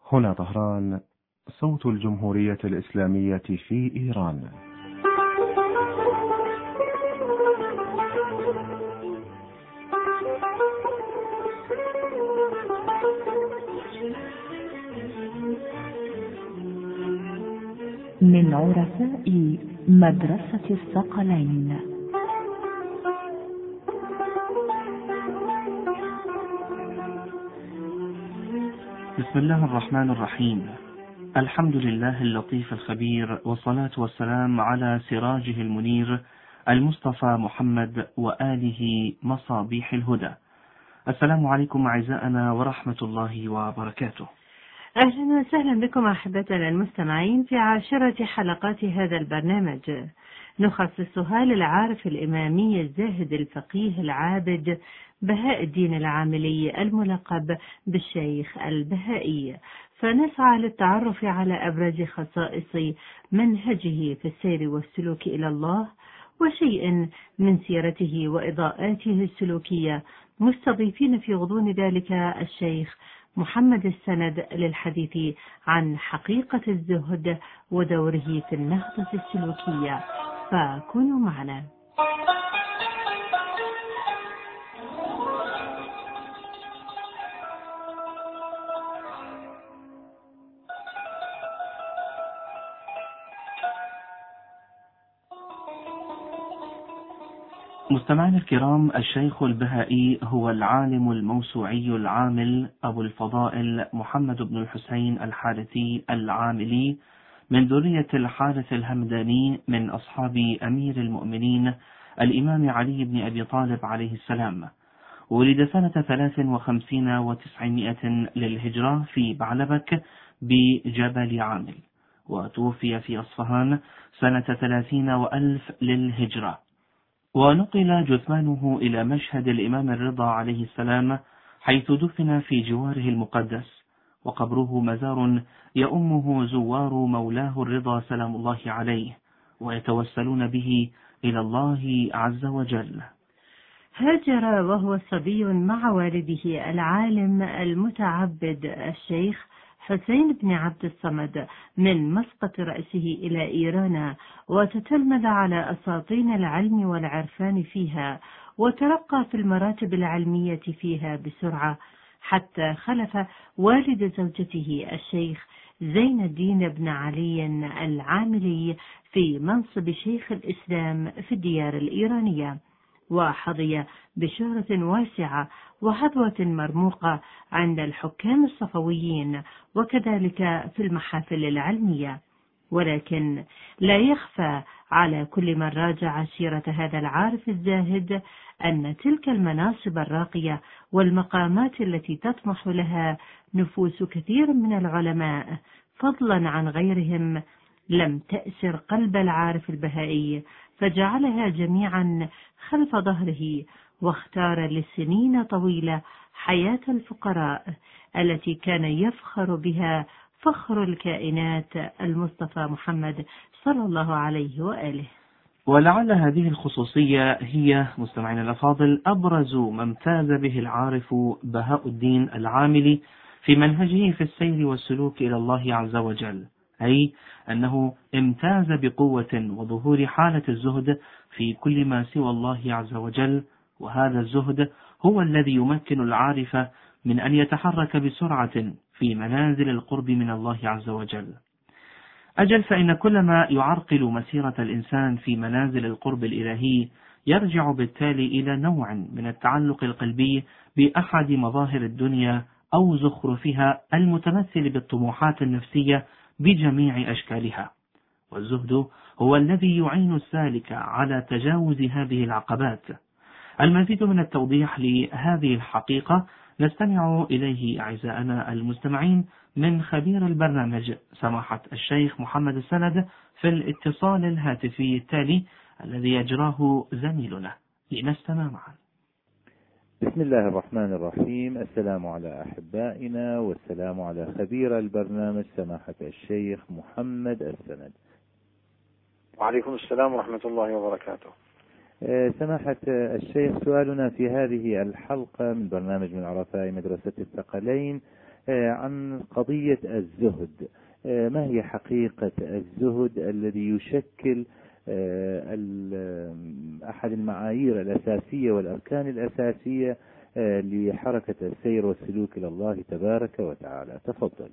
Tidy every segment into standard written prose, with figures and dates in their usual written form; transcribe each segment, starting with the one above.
هنا طهران، صوت الجمهورية الإسلامية في إيران. من عرفاء مدرسة الثقلين. بسم الله الرحمن الرحيم. الحمد لله اللطيف الخبير، والصلاة والسلام على سراجه المنير المصطفى محمد وآله مصابيح الهدى. السلام عليكم أعزائنا ورحمة الله وبركاته. أهلا وسهلا بكم أحبتنا المستمعين في 10 حلقات هذا البرنامج، نخصصها للعارف الإمامي الزاهد الفقيه العابد بهاء الدين العاملي الملقب بالشيخ البهائي، فنسعى للتعرف على أبرز خصائص منهجه في السير والسلوك إلى الله وشيء من سيرته وإضاءاته السلوكية، مستضيفين في غضون ذلك الشيخ محمد السند للحديث عن حقيقة الزهد ودوره في النهضة السلوكية، فكونوا معنا. مستمعينا الكرام، الشيخ البهائي هو العالم الموسوعي العامل أبو الفضائل محمد بن الحسين الحارثي العاملي من ذرية الحارث الهمداني من أصحاب أمير المؤمنين الإمام علي بن أبي طالب عليه السلام. ولد سنة 53 و900 للهجرة في بعلبك بجبل عامل، وتوفي في أصفهان سنة 30 وألف للهجرة. ونقل جثمانه إلى مشهد الإمام الرضا عليه السلام، حيث دفن في جواره المقدس، وقبره مزار يؤمه زوار مولاه الرضا سلام الله عليه، ويتوسلون به إلى الله عز وجل. هاجر وهو صبي مع والده العالم المتعبد الشيخ حسين بن عبد الصمد من مسقط رأسه إلى إيران، وتتلمذ على أساطين العلم والعرفان فيها، وترقى في المراتب العلمية فيها بسرعة، حتى خلف والد زوجته الشيخ زين الدين بن علي العاملي في منصب شيخ الإسلام في الديار الإيرانية، وحظي بشهرة واسعة وحظوة مرموقة عند الحكام الصفويين وكذلك في المحافل العلمية. ولكن لا يخفى على كل من راجع سيرة هذا العارف الزاهد أن تلك المناصب الراقية والمقامات التي تطمح لها نفوس كثير من العلماء فضلا عن غيرهم لم تأسر قلب العارف البهائي، فجعلها جميعا خلف ظهره، واختار لسنين طويلة حياة الفقراء التي كان يفخر بها فخر الكائنات المصطفى محمد صلى الله عليه وآله. ولعل هذه الخصوصية هي مستمعين الأفاضل أبرز ما امتاز به العارف بهاء الدين العاملي في منهجه في السير والسلوك إلى الله عز وجل، أي أنه امتاز بقوة وظهور حالة الزهد في كل ما سوى الله عز وجل، وهذا الزهد هو الذي يمكن العارف من أن يتحرك بسرعة في منازل القرب من الله عز وجل. أجل فإن كل ما يعرقل مسيرة الإنسان في منازل القرب الإلهي يرجع بالتالي إلى نوع من التعلق القلبي بأحد مظاهر الدنيا أو زخرفها المتمثل بالطموحات النفسية بجميع أشكالها، والزهد هو الذي يعين السالك على تجاوز هذه العقبات. المزيد من التوضيح لهذه الحقيقة نستمع إليه أعزائنا المستمعين من خبير البرنامج سماحة الشيخ محمد السند في الاتصال الهاتفي التالي الذي يجراه زميلنا، لنستمع معا. بسم الله الرحمن الرحيم. السلام على أحبائنا، والسلام على خبير البرنامج سماحة الشيخ محمد السند. وعليكم السلام ورحمة الله وبركاته. سماحة الشيخ، سؤالنا في هذه الحلقة من برنامج من عرفاء مدرسة الثقلين عن قضية الزهد. ما هي حقيقة الزهد الذي يشكل أحد المعايير الأساسية والأركان الأساسية لحركة السير والسلوك إلى الله تبارك وتعالى؟ تفضل.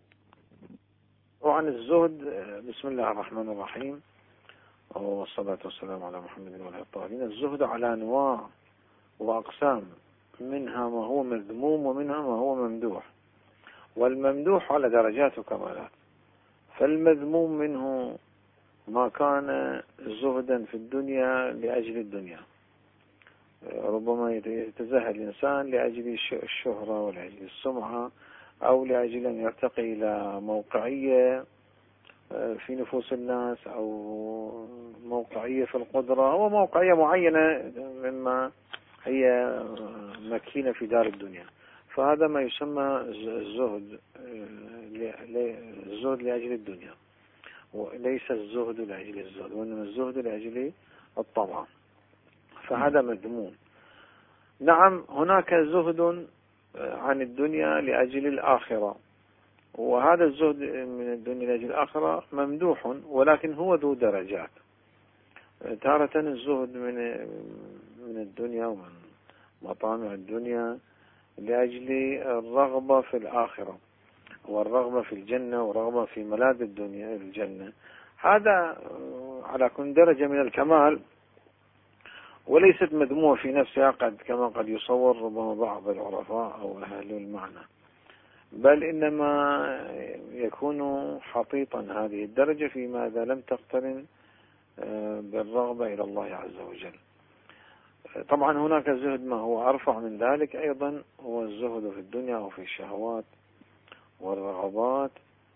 وعن الزهد، بسم الله الرحمن الرحيم، والصلاة والسلام على محمد وعلى الطاهرين. الزهد على أنواع وأقسام، منها ما هو مذموم ومنها ما هو ممدوح، والممدوح على درجات وكمالات. فالمذموم منه ما كان زهدا في الدنيا لأجل الدنيا، ربما يتزهد الإنسان لأجل الشهرة ولأجل السمعة، أو لأجل أن يرتقي إلى موقعية في نفوس الناس، أو موقعية في القدرة، أو موقعية معينة مما هي مكينة في دار الدنيا. فهذا ما يسمى الزهد، الزهد لأجل الدنيا، وليس الزهد لأجل الزهد، وإنما الزهد لأجل الطمع، فهذا مذموم. نعم، هناك زهد عن الدنيا لأجل الآخرة، وهذا الزهد من الدنيا لأجل الآخرة ممدوح، ولكن هو ذو درجات. تارة الزهد من الدنيا ومن مطامع الدنيا لأجل الرغبة في الآخرة، والرغبة في الجنة، والرغبة في ملاذ الدنيا الجنة، هذا على كل درجة من الكمال، وليست مذمومة في نفسها كما قد يصور ربما بعض العرفاء أو أهل المعنى، بل إنما يكون حطيطا هذه الدرجة فيما إذا لم تقترن بالرغبة إلى الله عز وجل. طبعا هناك زهد ما هو أرفع من ذلك أيضا، هو الزهد في الدنيا أو في الشهوات والرغبات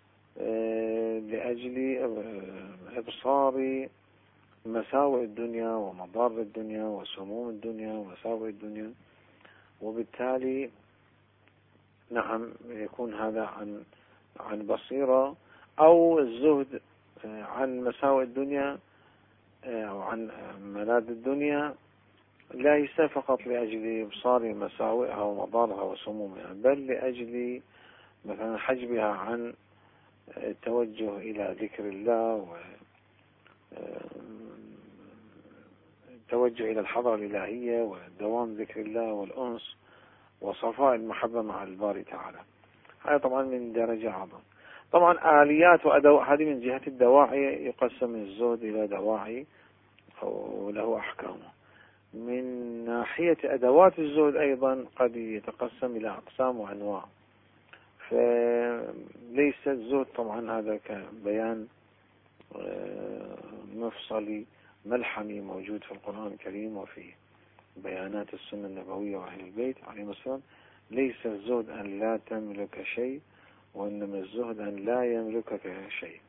لأجل إبصار مساوئ الدنيا ومضار الدنيا وسموم الدنيا ومساوئ الدنيا، وبالتالي نعم يكون هذا عن بصيرة. أو الزهد عن مساوئ الدنيا أو عن ملاذ الدنيا ليس فقط لأجل إبصار مساوئها ومضارها وسمومها، بل لأجل مثلا حجبها عن التوجه إلى ذكر الله، والتوجه إلى الحضرة الإلهية ودوام ذكر الله والأنس وصفاء المحبة مع الباري تعالى. هذا طبعا من درجة أعظم. طبعا آليات وأدوات، هذه من جهة الدواعي يقسم الزهد إلى دواعي وله أحكامه. من ناحية أدوات الزهد أيضا قد يتقسم إلى أقسام وأنواع، فليس الزهد طبعا هذا كبيان مفصلي ملحمي موجود في القرآن الكريم وفي بيانات السنة النبوية وأهل البيت عليهم السلام. ليس الزهد أن لا تملك شيء، وإنما الزهد أن لا يملكك شيء.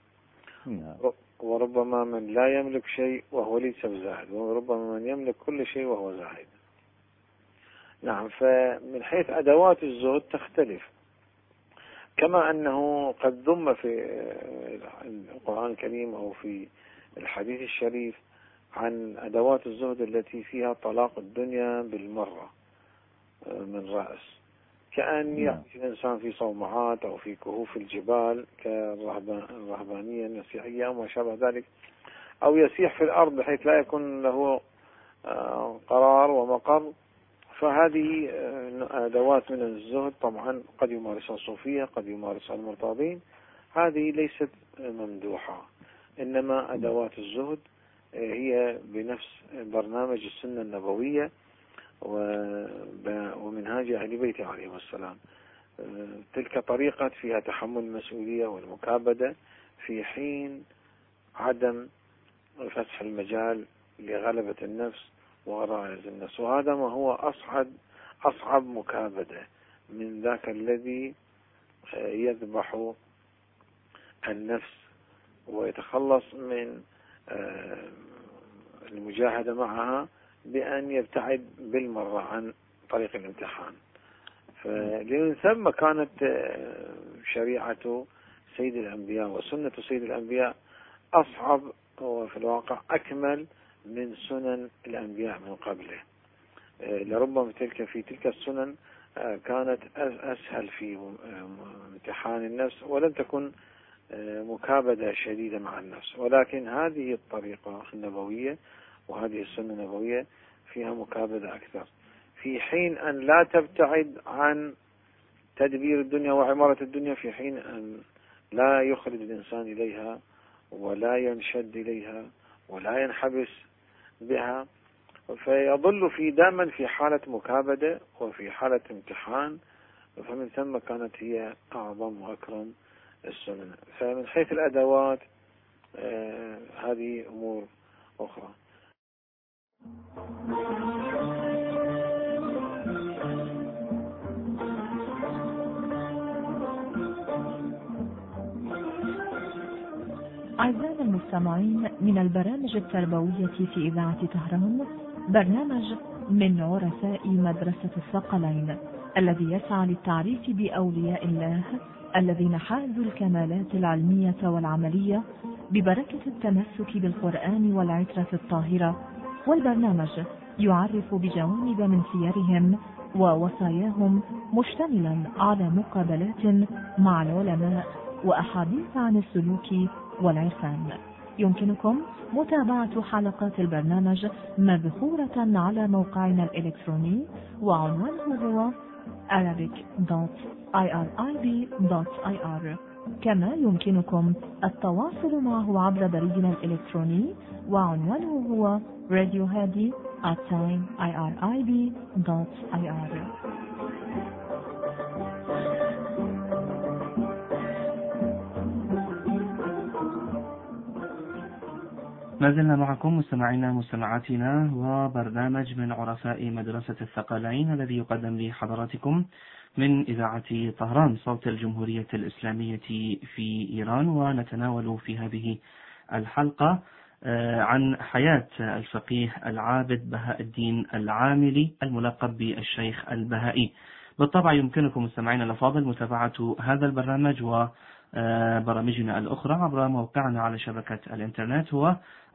وربما من لا يملك شيء وهو ليس بزاهد، وربما من يملك كل شيء وهو زاهد. نعم، فمن حيث أدوات الزهد تختلف، كما أنه قد ذم في القرآن الكريم أو في الحديث الشريف عن أدوات الزهد التي فيها طلاق الدنيا بالمرة من رأس، كأن يعيش الإنسان في صومعات أو في كهوف الجبال كالرهبانية المسيحية أو ما شابه ذلك، أو يسيح في الأرض بحيث لا يكون له قرار ومقر. فهذه أدوات من الزهد طبعا قد يمارسها الصوفية، قد يمارسها المرتاضين، هذه ليست ممدوحة. إنما أدوات الزهد هي بنفس برنامج السنة النبوية ومنهاج أهل بيته عليهم السلام. تلك طريقة فيها تحمل المسؤولية والمكابدة في حين عدم فتح المجال لغلبة النفس وغرائز النفس، وهذا ما هو أصعب مكابدة من ذاك الذي يذبح النفس ويتخلص من المجاهدة معها بأن يبتعد بالمرة عن طريق الامتحان. فلمن ثم كانت شريعة سيد الأنبياء وسنة سيد الأنبياء أصعب وفي الواقع أكمل من سنن الأنبياء من قبله. لربما في تلك السنن كانت أسهل في امتحان النفس، ولم تكن مكابدة شديدة مع النفس. ولكن هذه الطريقة النبوية وهذه السنة النبوية فيها مكابدة أكثر، في حين أن لا تبتعد عن تدبير الدنيا وعمارة الدنيا، في حين أن لا يخلد الإنسان إليها ولا ينشد إليها ولا ينحبس بها، فيظل دائما في حالة مكابدة وفي حالة امتحان. فمن ثم كانت هي أعظم وأكرم السنن. فمن حيث الأدوات هذه أمور أخرى. أعزائنا المستمعين، من البرامج التربوية في إذاعة طهران برنامج من عرفاء مدرسة الثقلين، الذي يسعى للتعريف بأولياء الله الذين حازوا الكمالات العلمية والعملية ببركة التمسك بالقرآن والعترة الطاهرة. والبرنامج يعرف بجوانب من سيرهم ووصاياهم، مشتملا على مقابلات مع العلماء وأحاديث عن السلوك والعرفان. يمكنكم متابعة حلقات البرنامج مذخورة على موقعنا الإلكتروني، وعنوانه هو arabic.irib.ir. كما يمكنكم التواصل معه عبر بريدنا الإلكتروني، وعنوانه هو radiohadi@irib.ir. ما زلنا معكم مستمعينا مستمعاتنا، وبرنامج من عرفاء مدرسة الثقلين الذي يقدم لحضراتكم من إذاعة طهران صوت الجمهورية الإسلامية في إيران. ونتناول في هذه الحلقة عن حياة الفقيه العابد بهاء الدين العاملي الملقب بالشيخ البهائي. بالطبع يمكنكم مستمعينا الأفاضل متابعة هذا البرنامج وبرامجنا الأخرى عبر موقعنا على شبكة الإنترنت هو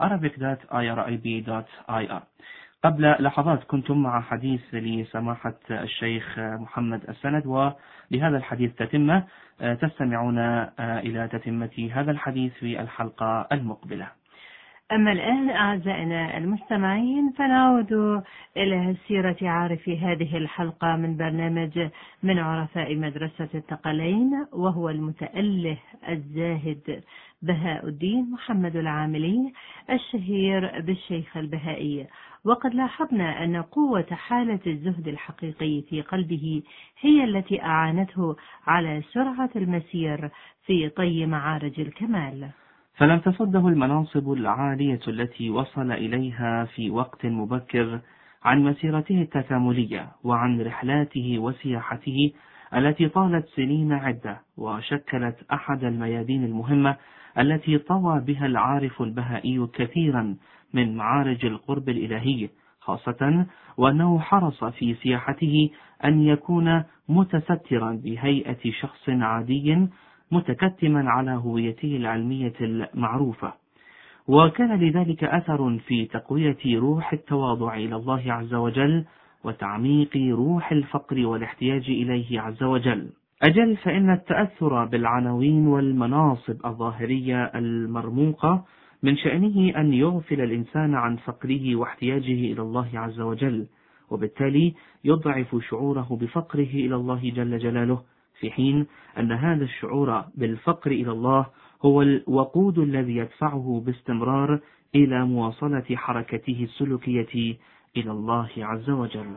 arabic.irib.ir. قبل لحظات كنتم مع حديث لسماحة الشيخ محمد السند، ولهذا الحديث تتمة تستمعون إلى تتمة هذا الحديث في الحلقة المقبلة. أما الآن أعزائنا المستمعين، فنعود إلى سيرة عارف هذه الحلقة من برنامج من عرفاء مدرسة الثقلين، وهو المتأله الزاهد بهاء الدين محمد العاملي الشهير بالشيخ البهائي. وقد لاحظنا أن قوة حالة الزهد الحقيقي في قلبه هي التي أعانته على سرعة المسير في طي معارج الكمال. فلم تصده المناصب العالية التي وصل إليها في وقت مبكر عن مسيرته التكاملية وعن رحلاته وسياحته التي طالت سنين عدة، وشكلت أحد الميادين المهمة التي طوى بها العارف البهائي كثيرا من معارج القرب الإلهي، خاصة وأنه حرص في سياحته أن يكون متسترا بهيئة شخص عادي متكتما على هويته العلمية المعروفة. وكان لذلك أثر في تقوية روح التواضع إلى الله عز وجل وتعميق روح الفقر والاحتياج إليه عز وجل. أجل فإن التأثر بالعناوين والمناصب الظاهرية المرموقة من شأنه أن يغفل الإنسان عن فقره واحتياجه إلى الله عز وجل، وبالتالي يضعف شعوره بفقره إلى الله جل جلاله، في حين أن هذا الشعور بالفقر إلى الله هو الوقود الذي يدفعه باستمرار إلى مواصلة حركته السلوكية إلى الله عز وجل.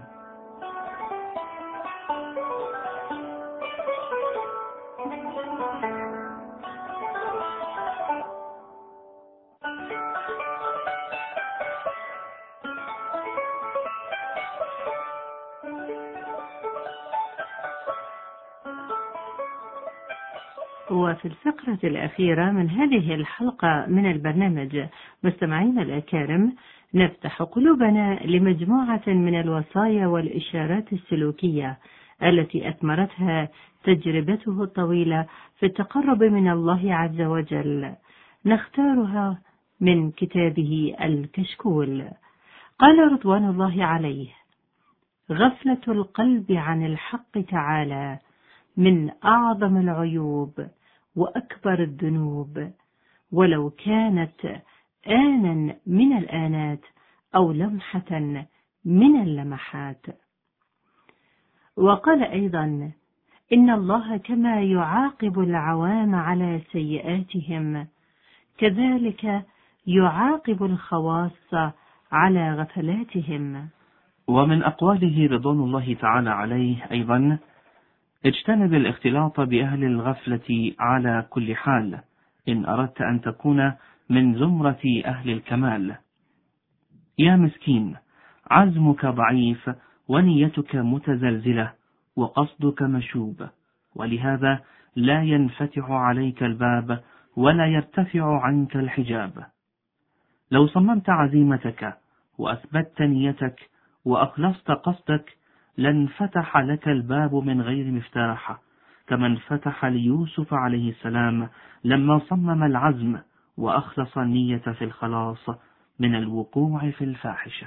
وفي الفقرة الأخيرة من هذه الحلقة من البرنامج مستمعين الأكارم، نفتح قلوبنا لمجموعة من الوصايا والإشارات السلوكية التي أثمرتها تجربته الطويلة في التقرب من الله عز وجل. نختارها من كتابه الكشكول. قال رضوان الله عليه: غفلة القلب عن الحق تعالى من أعظم العيوب وأكبر الذنوب، ولو كانت آنا من الآنات أو لمحة من اللمحات. وقال أيضا: إن الله كما يعاقب العوام على سيئاتهم كذلك يعاقب الخواص على غفلاتهم. ومن أقواله رضوان الله تعالى عليه أيضا: اجتنب الاختلاط بأهل الغفلة على كل حال إن أردت أن تكون من زمرة أهل الكمال. يا مسكين، عزمك ضعيف ونيتك متزلزلة وقصدك مشوب، ولهذا لا ينفتح عليك الباب ولا يرتفع عنك الحجاب. لو صممت عزيمتك وأثبتت نيتك وأخلصت قصدك لانفتح لك الباب من غير مفتاح، كما انفتح ليوسف عليه السلام لما صمم العزم وأخلص النية في الخلاص من الوقوع في الفاحشة.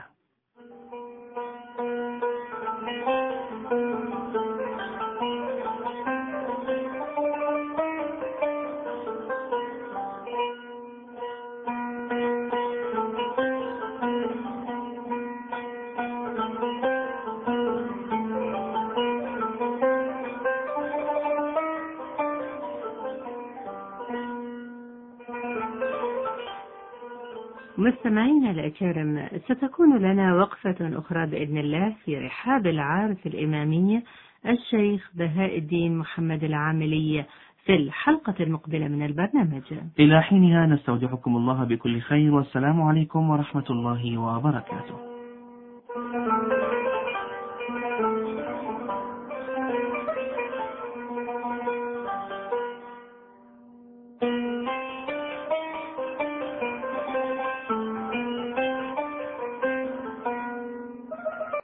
مستمعينا الأكارم، ستكون لنا وقفة أخرى بإذن الله في رحاب العارف الإمامي الشيخ بهاء الدين محمد العاملي في الحلقة المقبلة من البرنامج. إلى حينها نستودعكم الله بكل خير، والسلام عليكم ورحمة الله وبركاته.